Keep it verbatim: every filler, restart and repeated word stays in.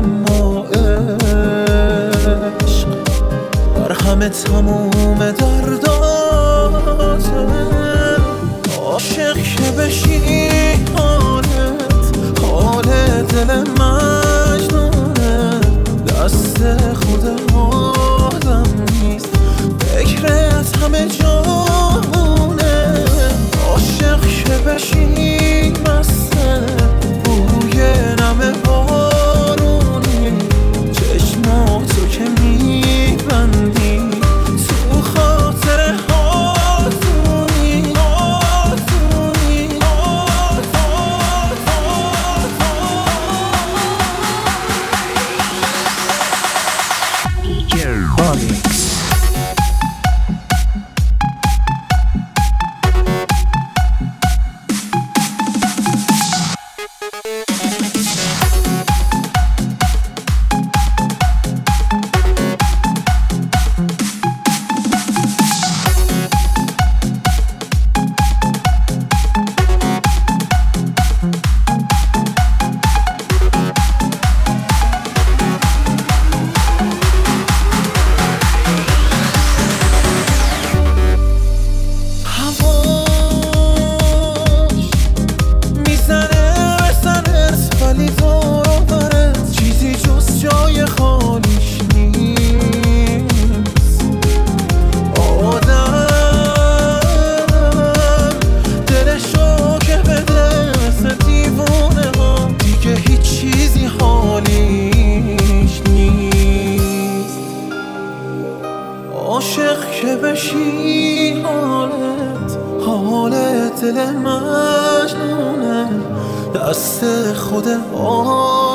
اما عشق بر همه تموم درداته. عاشق که بشی حالت حال دل مجنونه، دست خود آدم نیست فکرت همه جاونه. عاشق که بشی مسته بوی نم بارونی، چشماتو که میبندی تو خاطر هاتونی هاتونی هاتونی. عاشق که بشی حالت حال دل مجنونه، دست خود آدم